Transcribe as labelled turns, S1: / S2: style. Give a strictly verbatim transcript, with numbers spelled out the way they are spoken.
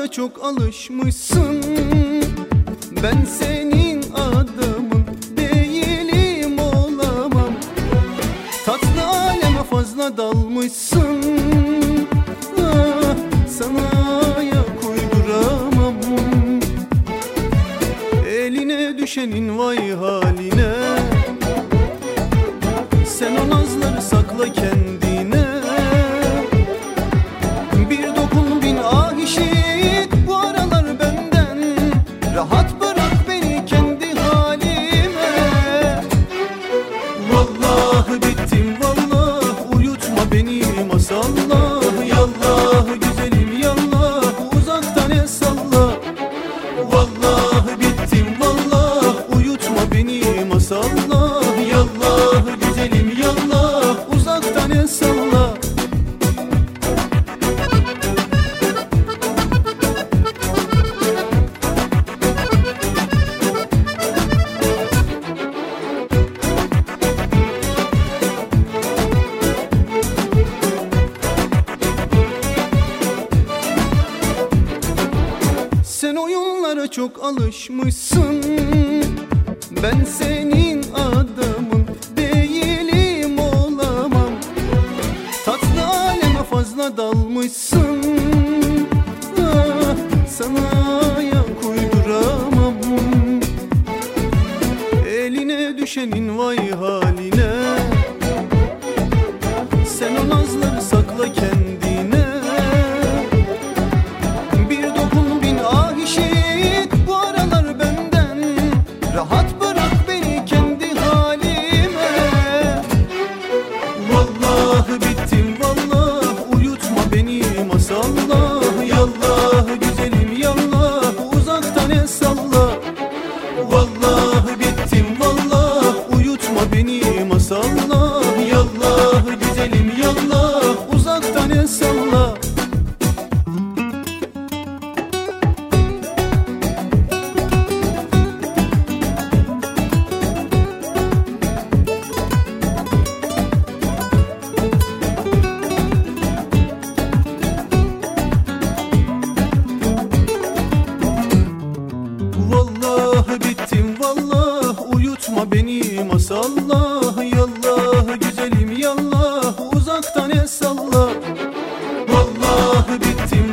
S1: çok alışmışsın. Ben senin adamın değilim, olamam. Tatlı aleme fazla dalmışsın. Ah, sana ayak uyduramam. Eline düşenin vay haline. Sen o nazları sakla kendine. Bir dokun bin ah işit bu aralar benden. Rahat bırak beni kendi halime. Vallahi bittim vallah, uyutma beni masallah. Yallah güzelim yallah, uzaktan el salla. Vallahi bittim vallah, uyutma beni masallah. Yallah güzelim yallah, uzaktan el salla. Sen oyunlara çok alışmışsın. Ben senin adamın değilim, olamam. Tatlı aleme fazla dalmışsın. Ah, sana ayak uyduramam. Eline düşenin vay haline. Sen o nazları sakla kendine. Bir dokun bin ah işit bu aralar benden. Rahat bırak beni kendi halime. Vallahi bittim vallah, uyutma beni masallah. Yallah güzelim yallah, uzaktan el salla. Vallahi bittim vallah, uyutma beni masallah. Yallah güzelim yallah, uzaktan el salla. Vallahi bittim vallah, uyutma beni masallah. Yallah güzelim yallah, uzaktan el salla. Vallahi bittim